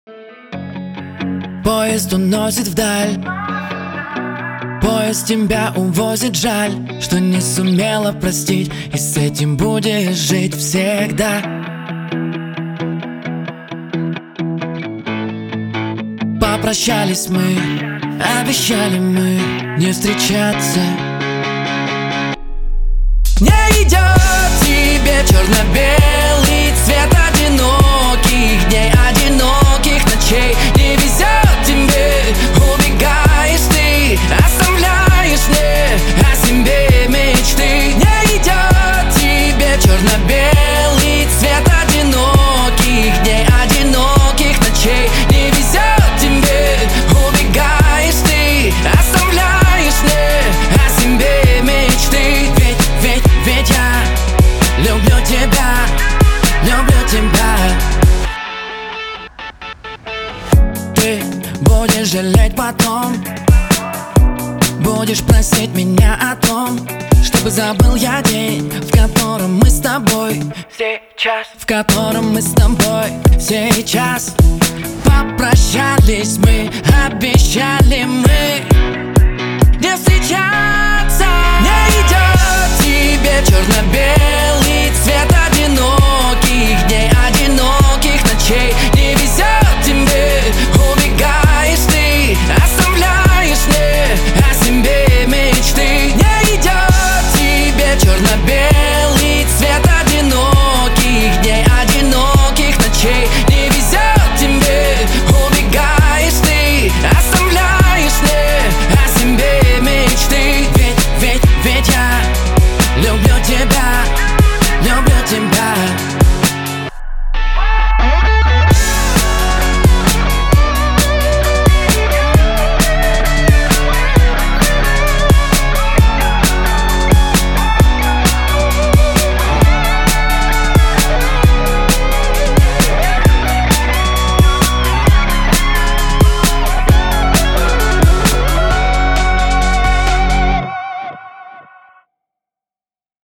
Поезд уносит вдаль, поезд тебя увозит, жаль, что не сумела простить, и с этим будешь жить всегда. Попрощались мы, обещали мы не встречаться. Не идет тебе черно-белый цвет одиноких дней, одиноких ночей. Не везет тебе, убегаешь ты, оставляешь мне о себе мечты. Не идет тебе черно-белый цвет одиноких дней, одиноких ночей. Не везет тебе, убегаешь ты, оставляешь мне о себе мечты. Ведь я люблю тебя, люблю тебя. Ты будешь жалеть потом, будешь просить меня о том, чтобы забыл я день, в котором мы с тобой сейчас, в котором мы с тобой сейчас. Попрощались мы, обещали мы не встречаться. Не идет тебе черно-белый цвет одиноких дней, одиноких ночей. Не везет